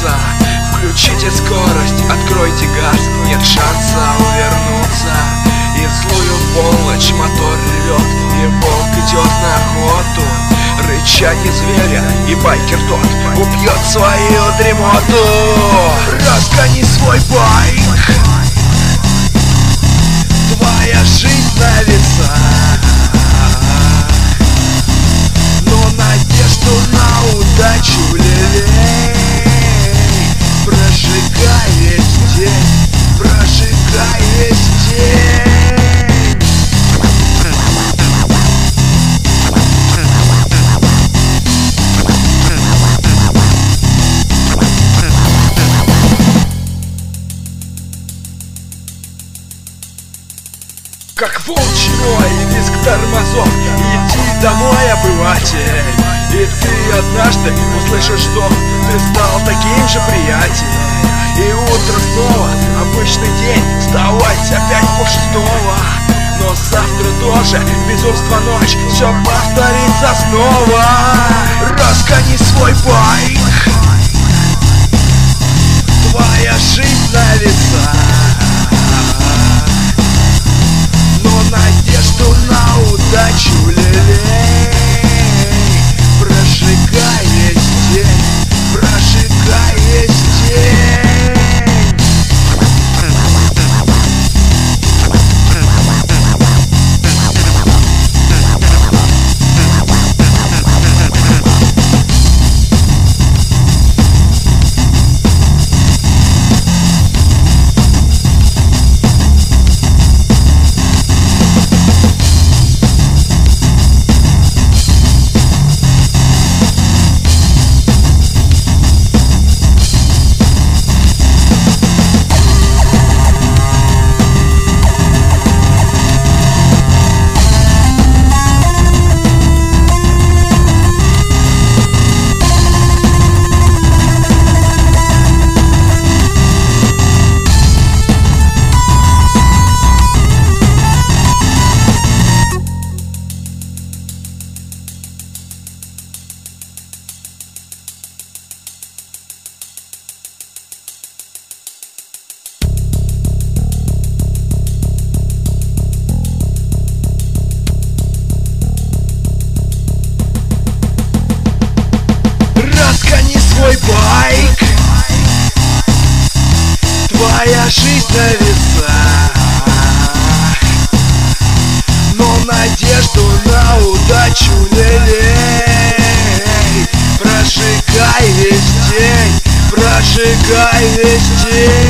солнца. Включите скорость, откройте газ, нет шанса увернуться. И в злую полночь мотор ревет, и волк идет на охоту. Рычание зверя, и байкер тот убьет свою дремоту. Разгони свой байк, твоя жизнь на весах, но надежду на удачу лелей. Прожигай весь день, прожигай весь день. Как волчий вой и визг тормозов, иди домой, обыватель. И ты однажды услышишь, что ты стал таким же, приятель. И утро снова, обычный день, вставать опять полшестого. Но завтра тоже безумство ночь, все повторится снова. Разгони свой байк, твоя жизнь на весах, но надежду на удачу лелей. Прожигай весь день, прожигай весь день. Разгони свой байк, твоя жизнь на весах, но надежду на удачу лелей. Прожигай весь день, прожигай весь день.